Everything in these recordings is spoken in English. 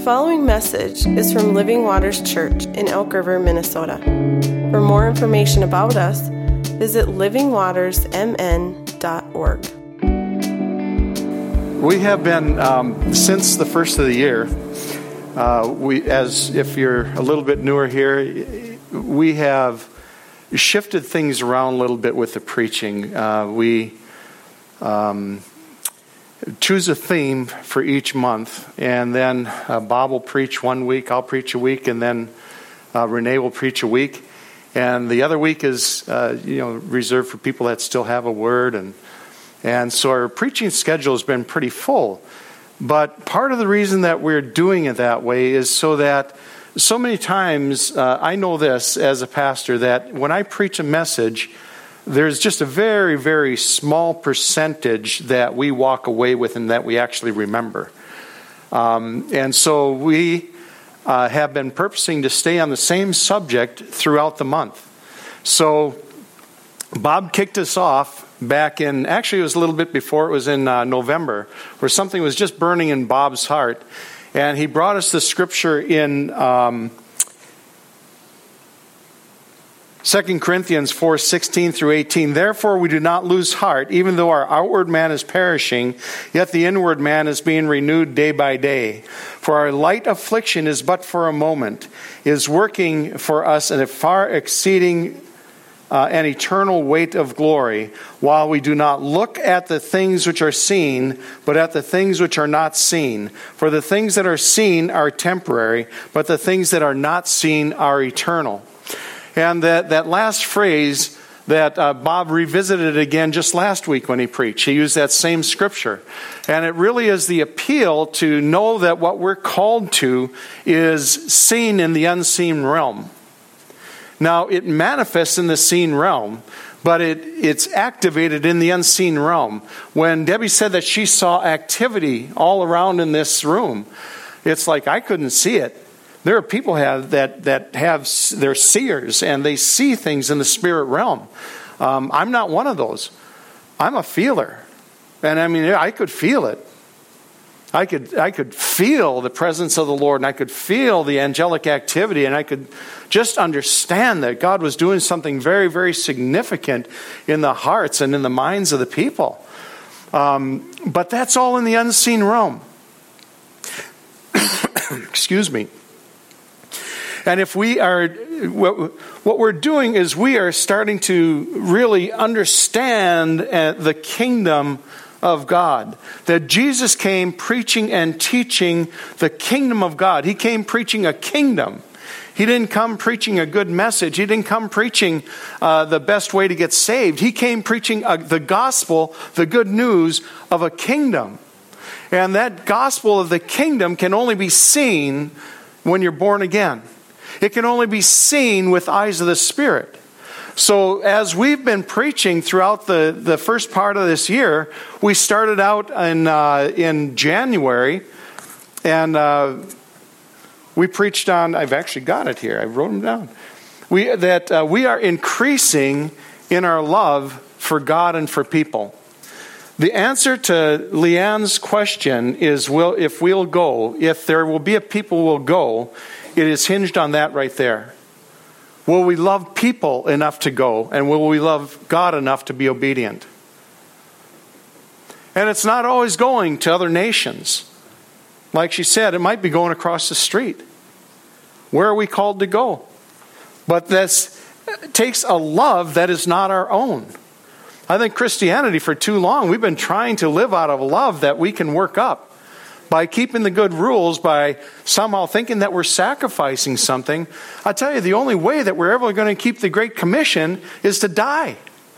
following message is from Living Waters Church in Elk River, Minnesota. For more information about us, visit livingwatersmn.org. We have been, since the first of the year, if you're a little bit newer here, we have shifted things around a little bit with the preaching. We choose a theme for each month, and then Bob will preach one week, I'll preach a week, and then Renee will preach a week. And the other week is reserved for people that still have a word, and so our preaching schedule has been pretty full. But part of the reason that we're doing it that way is so that so many times, I know this as a pastor, that when I preach a message, there's just a very, very small percentage that we walk away with and that we actually remember. And so we have been purposing to stay on the same subject throughout the month. So Bob kicked us off back in, actually it was a little bit before, it was in November, where something was just burning in Bob's heart. And he brought us the scripture in 2 Corinthians 4:16 through 18. Therefore we do not lose heart, even though our outward man is perishing, yet the inward man is being renewed day by day. For our light affliction is but for a moment, is working for us a far exceeding an eternal weight of glory, while we do not look at the things which are seen, but at the things which are not seen. For the things that are seen are temporary, but the things that are not seen are eternal. And that last phrase that Bob revisited again just last week when he preached, he used that same scripture. And it really is the appeal to know that what we're called to is seen in the unseen realm. Now, it manifests in the seen realm, but it's activated in the unseen realm. When Debbie said that she saw activity all around in this room, it's like I couldn't see it. There are people they're seers, and they see things in the spirit realm. I'm not one of those. I'm a feeler. And I mean, I could feel it. I could feel the presence of the Lord, and I could feel the angelic activity, and I could just understand that God was doing something very, very significant in the hearts and in the minds of the people. But that's all in the unseen realm. Excuse me. And if we are, what we're doing is we are starting to really understand the kingdom of God. That Jesus came preaching and teaching the kingdom of God. He came preaching a kingdom. He didn't come preaching a good message. He didn't come preaching the best way to get saved. He came preaching the gospel, the good news of a kingdom. And that gospel of the kingdom can only be seen when you're born again. It can only be seen with eyes of the Spirit. So as we've been preaching throughout the first part of this year, we started out in January, and we preached on, I've actually got it here, I wrote them down, we are increasing in our love for God and for people. The answer to Leanne's question is, if we'll go, if there will be a people will go, it is hinged on that right there. Will we love people enough to go? And will we love God enough to be obedient? And it's not always going to other nations. Like she said, it might be going across the street. Where are we called to go? But this takes a love that is not our own. I think Christianity, for too long, we've been trying to live out of a love that we can work up by keeping the good rules, by somehow thinking that we're sacrificing something. I tell you, the only way that we're ever going to keep the Great Commission is to die.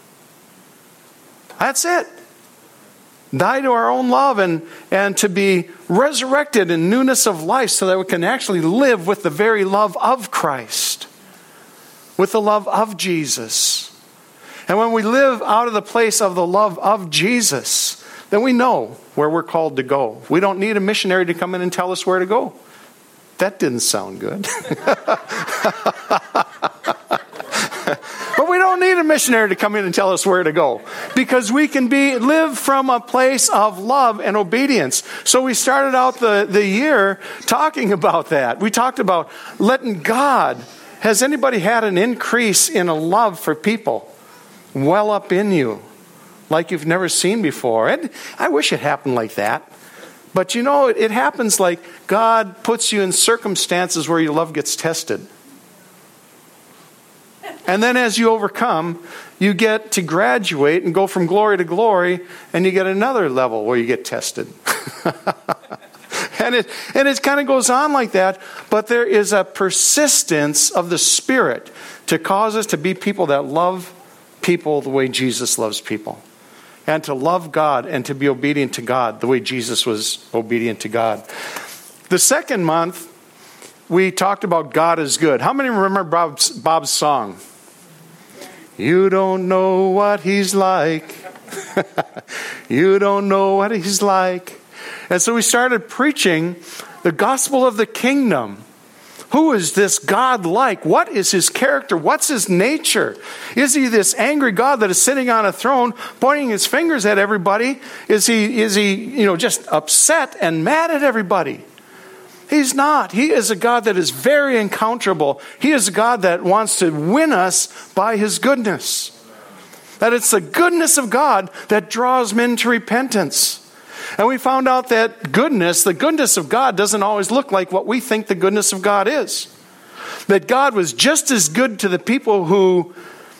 That's it. Die to our own love and to be resurrected in newness of life so that we can actually live with the very love of Christ, with the love of Jesus. And when we live out of the place of the love of Jesus, then we know where we're called to go. We don't need a missionary to come in and tell us where to go. That didn't sound good. But we don't need need a missionary to come in and tell us where to go, because we can live from a place of love and obedience. So we started out the year talking about that. We talked about letting God. Has anybody had an increase in a love for people well up in you like you've never seen before? And I wish it happened like that. But it happens like God puts you in circumstances where your love gets tested. And then as you overcome, you get to graduate and go from glory to glory, and you get another level where you get tested. And it kind of goes on like that, but there is a persistence of the Spirit to cause us to be people that love people the way Jesus loves people. And to love God and to be obedient to God the way Jesus was obedient to God. The second month, we talked about God is good. How many remember Bob's song? You don't know what he's like. You don't know what he's like. And so we started preaching the gospel of the kingdom. Who is this God like? What is his character? What's his nature? Is he this angry God that is sitting on a throne, pointing his fingers at everybody? Is he just upset and mad at everybody? He's not. He is a God that is very encounterable. He is a God that wants to win us by his goodness. That it's the goodness of God that draws men to repentance. And we found out that the goodness of God doesn't always look like what we think the goodness of God is. That God was just as good to the people who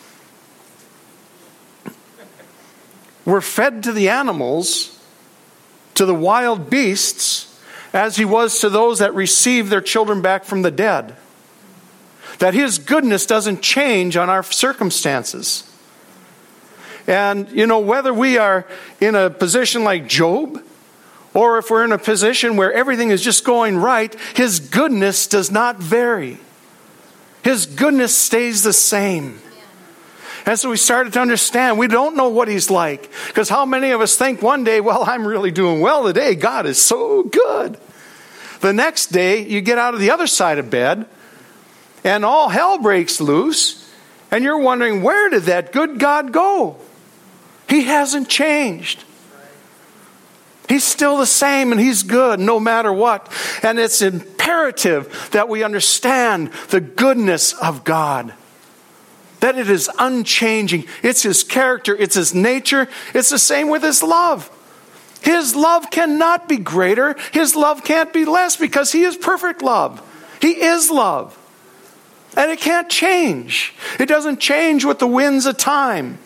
were fed to the animals, to the wild beasts, as he was to those that received their children back from the dead. That his goodness doesn't change on our circumstances. And, whether we are in a position like Job, or if we're in a position where everything is just going right, his goodness does not vary. His goodness stays the same. And so we started to understand we don't know what he's like. Because how many of us think one day, well, I'm really doing well today. God is so good. The next day, you get out of the other side of bed, and all hell breaks loose, and you're wondering, where did that good God go? He hasn't changed. He's still the same, and he's good no matter what. And it's imperative that we understand the goodness of God. That it is unchanging. It's his character. It's his nature. It's the same with his love. His love cannot be greater. His love can't be less because he is perfect love. He is love. And it can't change. It doesn't change with the winds of time.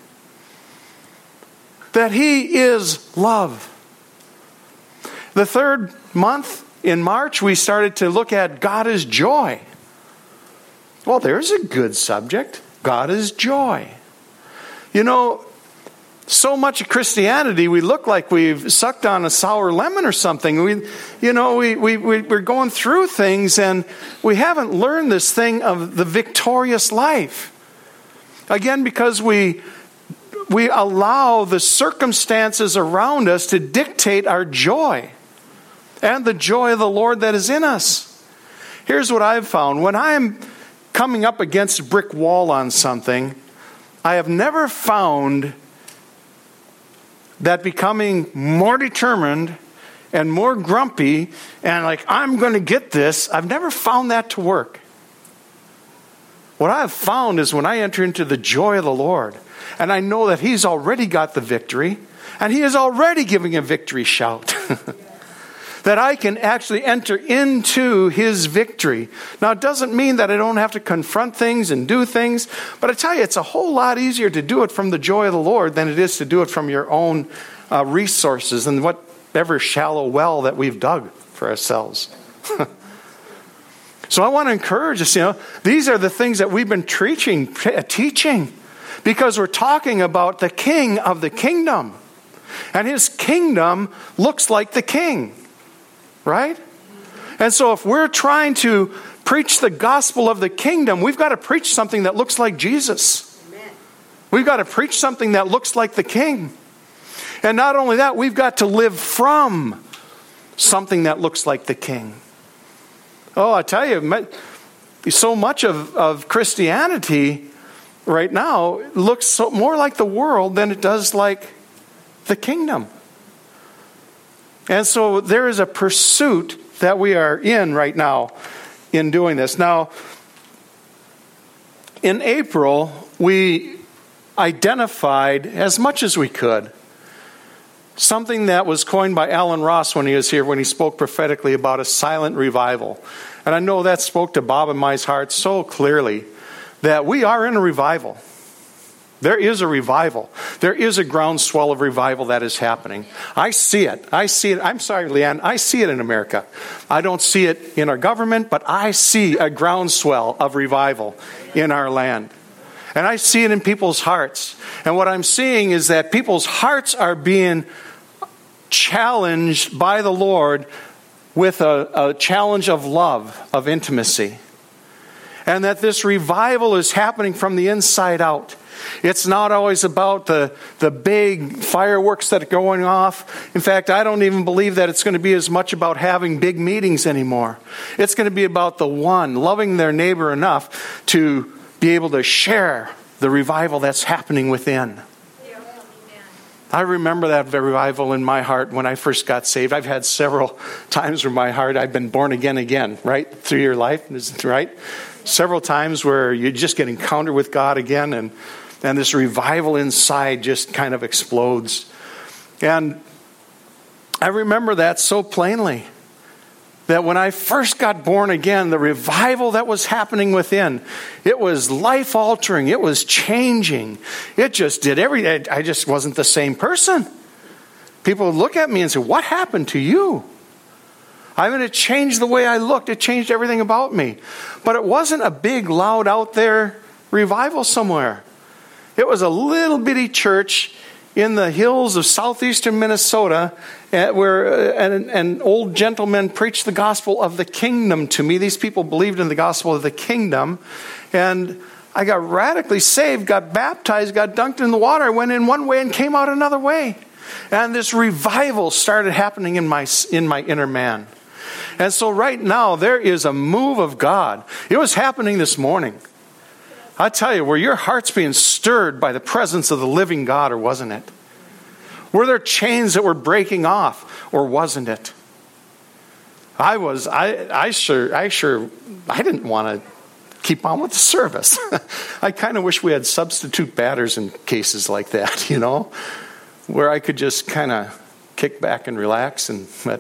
That he is love. The third month, in March, we started to look at God is joy. Well, there's a good subject. God is joy. So much of Christianity, we look like we've sucked on a sour lemon or something. We're going through things and we haven't learned this thing of the victorious life. Again, because we allow the circumstances around us to dictate our joy and the joy of the Lord that is in us. Here's what I've found. When I'm coming up against a brick wall on something, I have never found that becoming more determined and more grumpy and like, I'm going to get this, I've never found that to work. What I've found is when I enter into the joy of the Lord, and I know that he's already got the victory, and he is already giving a victory shout, that I can actually enter into his victory. Now, it doesn't mean that I don't have to confront things and do things, but I tell you, it's a whole lot easier to do it from the joy of the Lord than it is to do it from your own resources and whatever shallow well that we've dug for ourselves. So I want to encourage us, these are the things that we've been teaching, because we're talking about the King of the kingdom. And his kingdom looks like the king, right? And so if we're trying to preach the gospel of the kingdom, we've got to preach something that looks like Jesus. Amen. We've got to preach something that looks like the king. And not only that, we've got to live from something that looks like the king. Oh, I tell you, so much of Christianity, right now looks more like the world than it does like the kingdom. And so there is a pursuit that we are in right now in doing this. Now, in April, we identified as much as we could something that was coined by Alan Ross when he was here, when he spoke prophetically about a silent revival. And I know that spoke to Bob and my heart so clearly that we are in a revival. There is a revival. There is a groundswell of revival that is happening. I see it. I see it. I'm sorry, Leanne. I see it in America. I don't see it in our government, but I see a groundswell of revival in our land. And I see it in people's hearts. And what I'm seeing is that people's hearts are being challenged by the Lord with a challenge of love, of intimacy. And that this revival is happening from the inside out. It's not always about the big fireworks that are going off. In fact, I don't even believe that it's going to be as much about having big meetings anymore. It's going to be about the one loving their neighbor enough to be able to share the revival that's happening within. I remember that revival in my heart when I first got saved. I've had several times where my heart, I've been born again, right? Through your life, right? Several times where you just get encountered with God again, and this revival inside just kind of explodes. And I remember that so plainly, that when I first got born again, the revival that was happening within, it was life-altering. It was changing. It just did everything. I just wasn't the same person. People would look at me and say, "What happened to you?" I mean, it changed the way I looked. It changed everything about me. But it wasn't a big, loud, out there revival somewhere. It was a little bitty church in the hills of southeastern Minnesota where an old gentleman preached the gospel of the kingdom to me. These people believed in the gospel of the kingdom. And I got radically saved, got baptized, got dunked in the water. I went in one way and came out another way. And this revival started happening in my inner man. And so right now, there is a move of God. It was happening this morning. I tell you, were your hearts being stirred by the presence of the living God, or wasn't it? Were there chains that were breaking off, or wasn't it? I didn't want to keep on with the service. I kind of wish we had substitute batters in cases like that, where I could just kind of kick back and relax.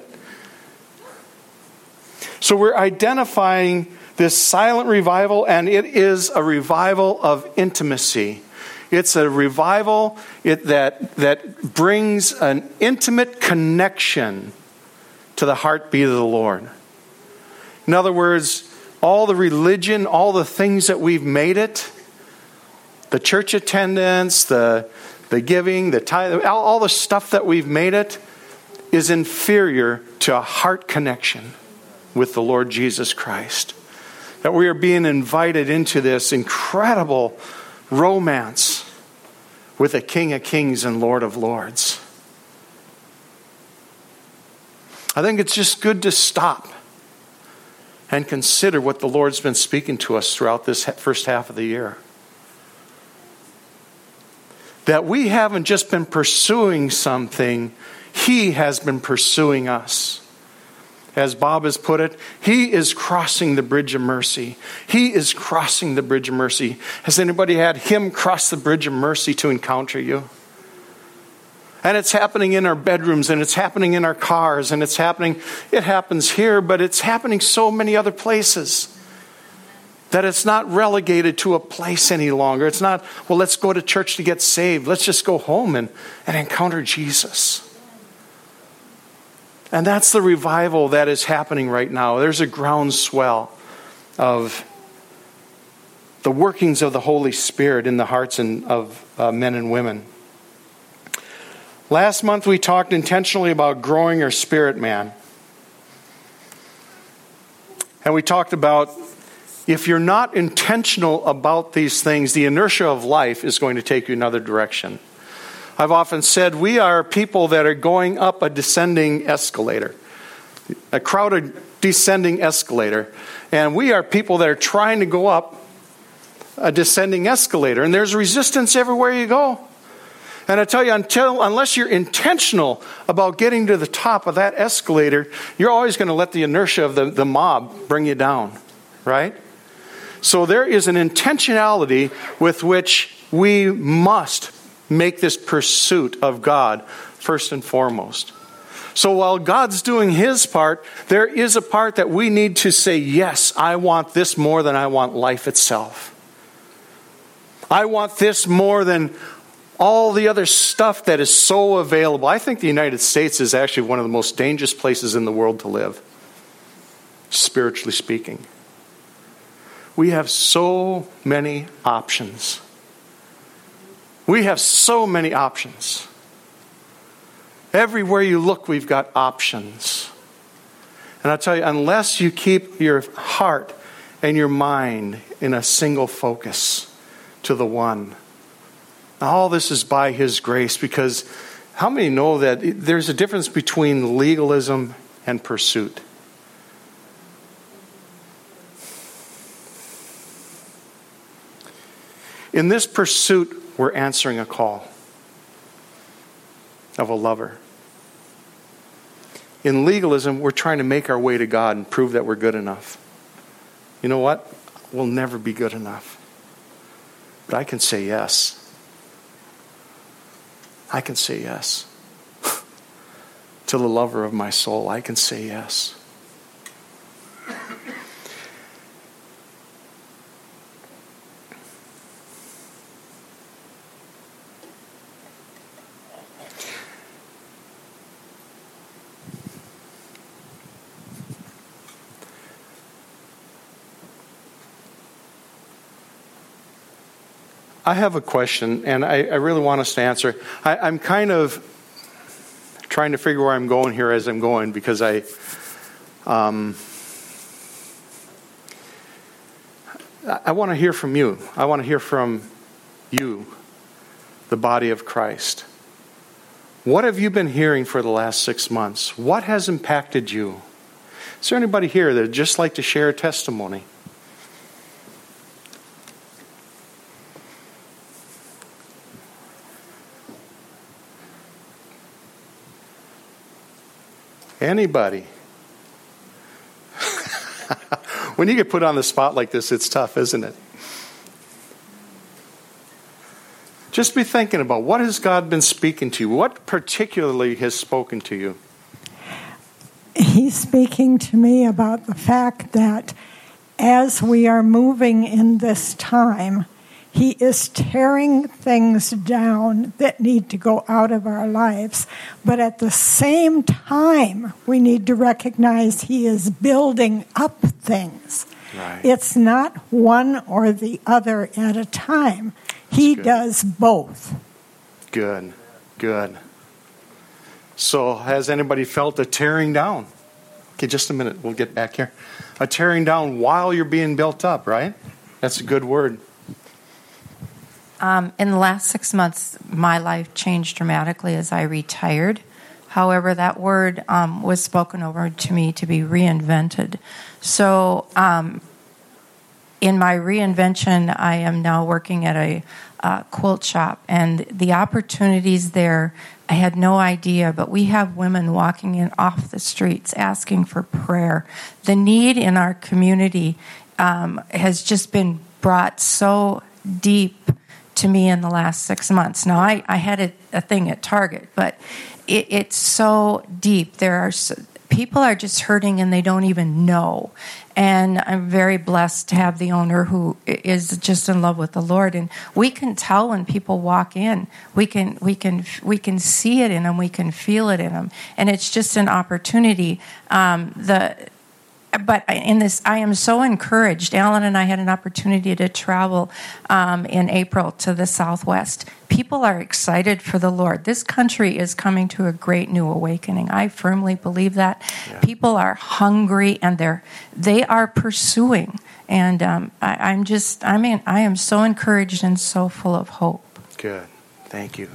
So we're identifying this silent revival, and it is a revival of intimacy. It's a revival that brings an intimate connection to the heartbeat of the Lord. In other words, all the religion, all the things that we've made it, the church attendance, the giving, the tithe, all the stuff that we've made it, is inferior to a heart connection with the Lord Jesus Christ. That we are being invited into this incredible romance with the King of Kings and Lord of Lords. I think it's just good to stop and consider what the Lord's been speaking to us throughout this first half of the year. That we haven't just been pursuing something, He has been pursuing us. As Bob has put it, He is crossing the bridge of mercy. He is crossing the bridge of mercy. Has anybody had Him cross the bridge of mercy to encounter you? And it's happening in our bedrooms, and it's happening in our cars, and it happens here, but it's happening so many other places that it's not relegated to a place any longer. It's not, well, let's go to church to get saved. Let's just go home and encounter Jesus. And that's the revival that is happening right now. There's a groundswell of the workings of the Holy Spirit in the hearts of men and women. Last month we talked intentionally about growing our spirit man. And we talked about if you're not intentional about these things, the inertia of life is going to take you another direction. I've often said we are people that are going up a descending escalator, a crowded descending escalator. And we are people that are trying to go up a descending escalator, and there's resistance everywhere you go. And I tell you, unless you're intentional about getting to the top of that escalator, you're always going to let the inertia of the mob bring you down, right? So there is an intentionality with which we must make this pursuit of God first and foremost. So while God's doing His part, there is a part that we need to say, yes, I want this more than I want life itself. I want this more than all the other stuff that is so available. I think the United States is actually one of the most dangerous places in the world to live, spiritually speaking. We have so many options. We have so many options. Everywhere you look, we've got options. And I'll tell you, unless you keep your heart and your mind in a single focus to the one, all this is by His grace, because how many know that there's a difference between legalism and pursuit? In this pursuit, we're answering a call of a lover. In legalism, we're trying to make our way to God and prove that we're good enough. You know what? We'll never be good enough. But I can say yes. I can say yes. To the lover of my soul, I can say yes. I have a question, and I really want us to answer. I'm kind of trying to figure where I'm going here as I'm going, because I want to hear from you. I want to hear from you, the body of Christ. What have you been hearing for the last 6 months? What has impacted you? Is there anybody here that would just like to share a testimony? Anybody? When you get put on the spot like this, it's tough, isn't it? Just be thinking about, what has God been speaking to you? What particularly has spoken to you? He's speaking to me about the fact that as we are moving in this time, He is tearing things down that need to go out of our lives. But at the same time, we need to recognize He is building up things. Right. It's not one or the other at a time. He does both. Good. So has anybody felt a tearing down? Okay, just a minute. We'll get back here. A tearing down while you're being built up, right? That's a good word. In the last 6 months, my life changed dramatically as I retired. However, that word was spoken over to me to be reinvented. So in my reinvention, I am now working at a quilt shop. And the opportunities there, I had no idea, but we have women walking in off the streets asking for prayer. The need in our community has just been brought so deep to me in the last 6 months. Now, I had a thing at Target, but it's so deep. People are just hurting and they don't even know. And I'm very blessed to have the owner who is just in love with the Lord. And we can tell when people walk in. We can see it in them. We can feel it in them. And it's just an opportunity. But in this, I am so encouraged. Alan and I had an opportunity to travel in April to the Southwest. People are excited for the Lord. This country is coming to a great new awakening. I firmly believe that. Yeah. People are hungry and they are pursuing. And I am so encouraged and so full of hope. Good. Thank you.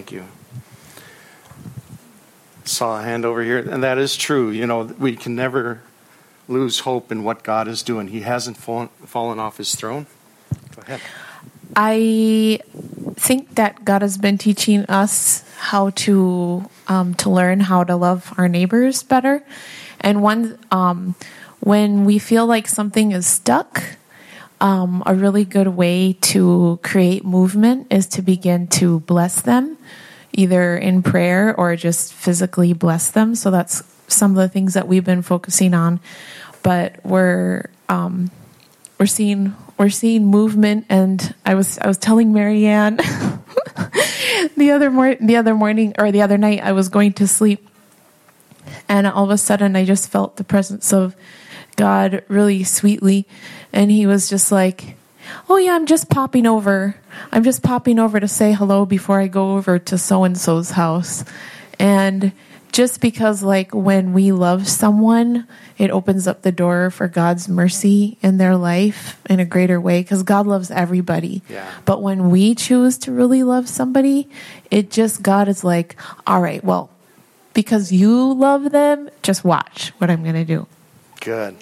Saw a hand over here, and that is true. You know, we can never lose hope in what God is doing. He hasn't fallen off His throne. Go ahead. I think that God has been teaching us how to learn how to love our neighbors better. And when we feel like something is stuck, a really good way to create movement is to begin to bless them, either in prayer or just physically bless them. So that's some of the things that we've been focusing on. But we're seeing movement, and I was telling Marianne the other night I was going to sleep, and all of a sudden I just felt the presence of God really sweetly, and he was just like, "Oh yeah, I'm just popping over to say hello before I go over to so-and-so's house." And just because, like, when we love someone, it opens up the door for God's mercy in their life in a greater way, because God loves everybody. Yeah. But when we choose to really love somebody, God is like, all right, well, because you love them, just watch what I'm going to do. Good.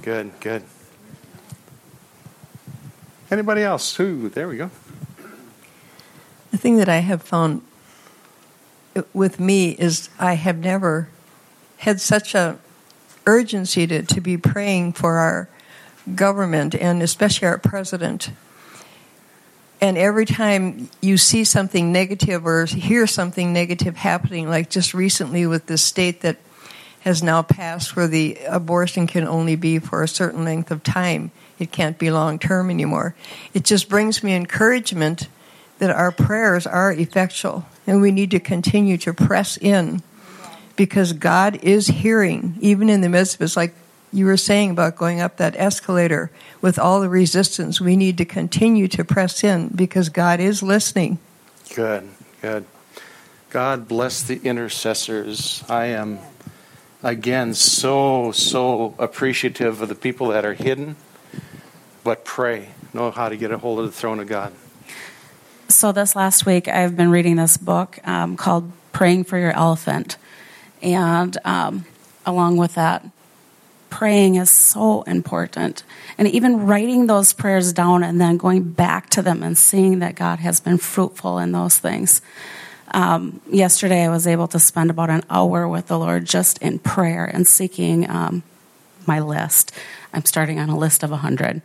Anybody else? There we go. The thing that I have found with me is I have never had such a urgency to be praying for our government, and especially our president. And every time you see something negative or hear something negative happening, like just recently with this state that has now passed where the abortion can only be for a certain length of time, it can't be long term anymore, it just brings me encouragement that our prayers are effectual, and we need to continue to press in, because God is hearing, even in the midst of it. It's like you were saying about going up that escalator with all the resistance. We need to continue to press in, because God is listening. Good. God bless the intercessors. I am, again, so appreciative of the people that are hidden, but pray, know how to get a hold of the throne of God. So this last week, I've been reading this book called Praying for Your Elephant. And along with that, praying is so important. And even writing those prayers down and then going back to them and seeing that God has been fruitful in those things. Yesterday, I was able to spend about an hour with the Lord just in prayer and seeking my list. I'm starting on a list of 100.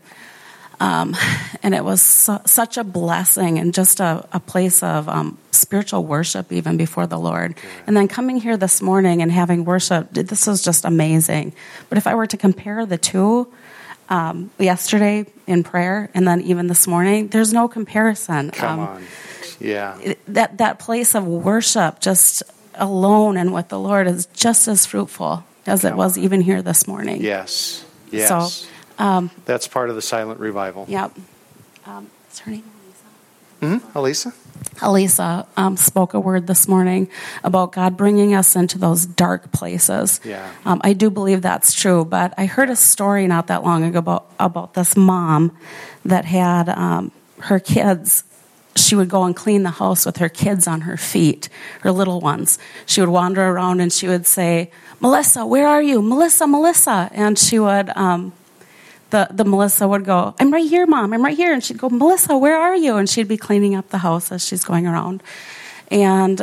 And it was such a blessing and just a place of spiritual worship even before the Lord. And then coming here this morning and having worship, this was just amazing. But if I were to compare the two, yesterday in prayer and then even this morning, there's no comparison. Come on. Yeah. That place of worship just alone and with the Lord is just as fruitful as it was even here this morning. Yes. So, that's part of the silent revival. Yep. Is her name Elisa? Elisa spoke a word this morning about God bringing us into those dark places. Yeah. I do believe that's true, but I heard a story not that long ago about this mom that had her kids. She would go and clean the house with her kids on her feet, her little ones. She would wander around and she would say, "Melissa, where are you? Melissa." And she would... The Melissa would go, "I'm right here, Mom, I'm right here." And she'd go, "Melissa, where are you?" And she'd be cleaning up the house as she's going around. And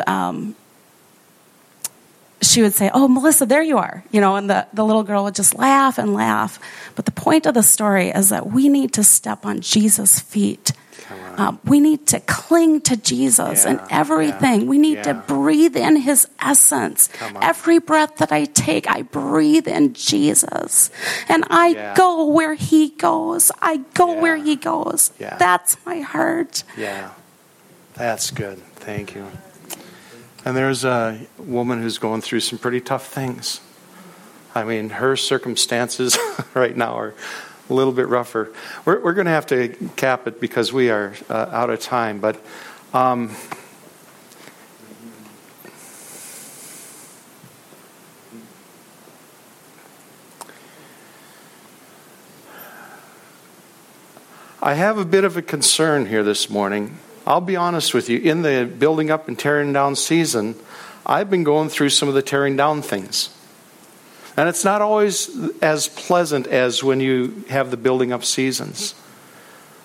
she would say, "Oh, Melissa, there you are." And the little girl would just laugh and laugh. But the point of the story is that we need to step on Jesus' feet. We need to cling to Jesus in everything. We need to breathe in his essence. Every breath that I take, I breathe in Jesus. And I go where he goes. I go where he goes. That's my heart. Yeah. That's good. Thank you. And there's a woman who's going through some pretty tough things. I mean, her circumstances right now are a little bit rougher. We're going to have to cap it because we are out of time. But I have a bit of a concern here this morning. I'll be honest with you. In the building up and tearing down season, I've been going through some of the tearing down things. And it's not always as pleasant as when you have the building up seasons.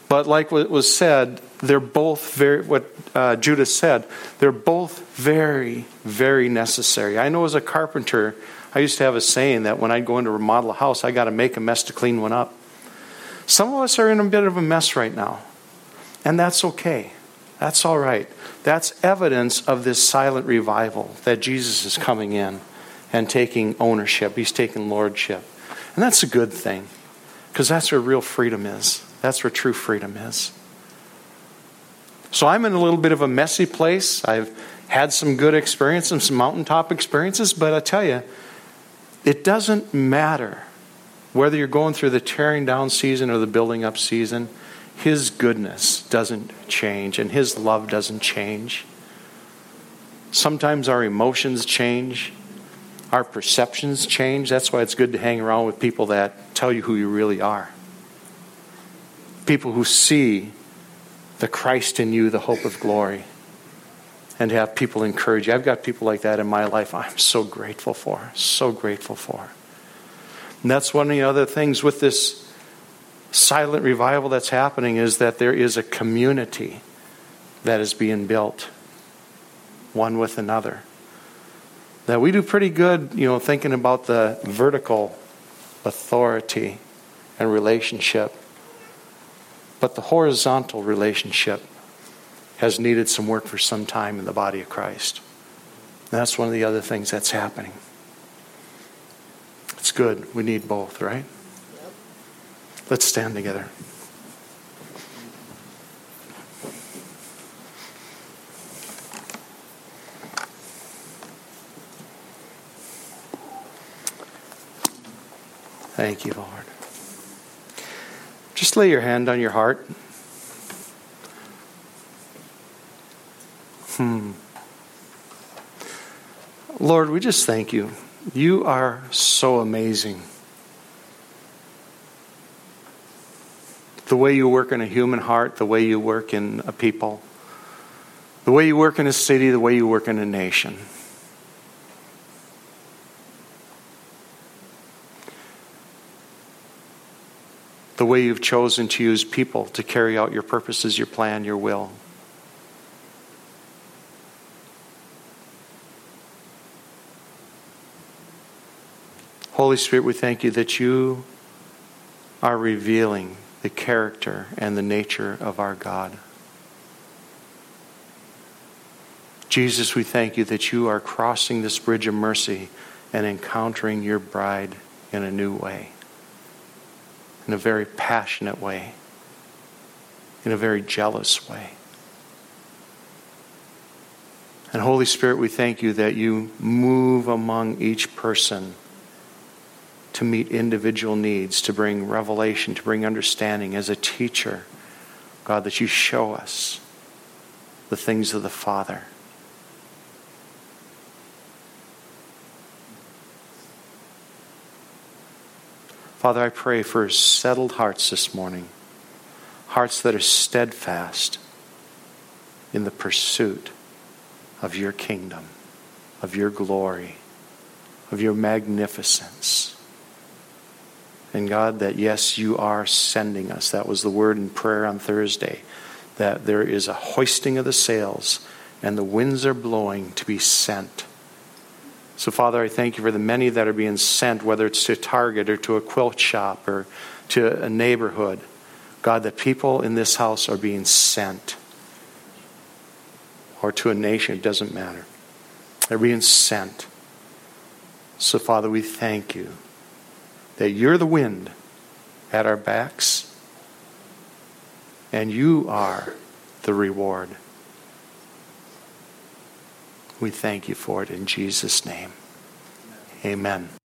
But like what was said, they're both what Judah said, they're both very, very necessary. I know as a carpenter, I used to have a saying that when I'd go in to remodel a house, I got to make a mess to clean one up. Some of us are in a bit of a mess right now. And that's okay. That's all right. That's evidence of this silent revival that Jesus is coming in and taking ownership. He's taking lordship. And that's a good thing, because that's where real freedom is. That's where true freedom is. So I'm in a little bit of a messy place. I've had some good experiences, some mountaintop experiences, but I tell you, it doesn't matter whether you're going through the tearing down season or the building up season. His goodness doesn't change, and His love doesn't change. Sometimes our emotions change. Our perceptions change. That's why it's good to hang around with people that tell you who you really are. People who see the Christ in you, the hope of glory. And to have people encourage you. I've got people like that in my life I'm so grateful for. So grateful for. And that's one of the other things with this silent revival that's happening, is that there is a community that is being built, one with another. That we do pretty good, thinking about the vertical authority and relationship. But the horizontal relationship has needed some work for some time in the body of Christ. And that's one of the other things that's happening. It's good. We need both, right? Yep. Let's stand together. Thank you, Lord. Just lay your hand on your heart. Lord, we just thank you. You are so amazing. The way you work in a human heart, the way you work in a people, the way you work in a city, the way you work in a nation. The way you've chosen to use people to carry out your purposes, your plan, your will. Holy Spirit, we thank you that you are revealing the character and the nature of our God. Jesus, we thank you that you are crossing this bridge of mercy and encountering your bride in a new way. In a very passionate way. In a very jealous way. And Holy Spirit, we thank you that you move among each person to meet individual needs, to bring revelation, to bring understanding as a teacher. God, that you show us the things of the Father. Father, I pray for settled hearts this morning. Hearts that are steadfast in the pursuit of your kingdom, of your glory, of your magnificence. And God, that yes, you are sending us. That was the word in prayer on Thursday. That there is a hoisting of the sails and the winds are blowing to be sent. So Father, I thank you for the many that are being sent, whether it's to Target or to a quilt shop or to a neighborhood. God, that people in this house are being sent. Or to a nation, it doesn't matter. They're being sent. So Father, we thank you that you're the wind at our backs and you are the reward. We thank you for it in Jesus' name. Amen.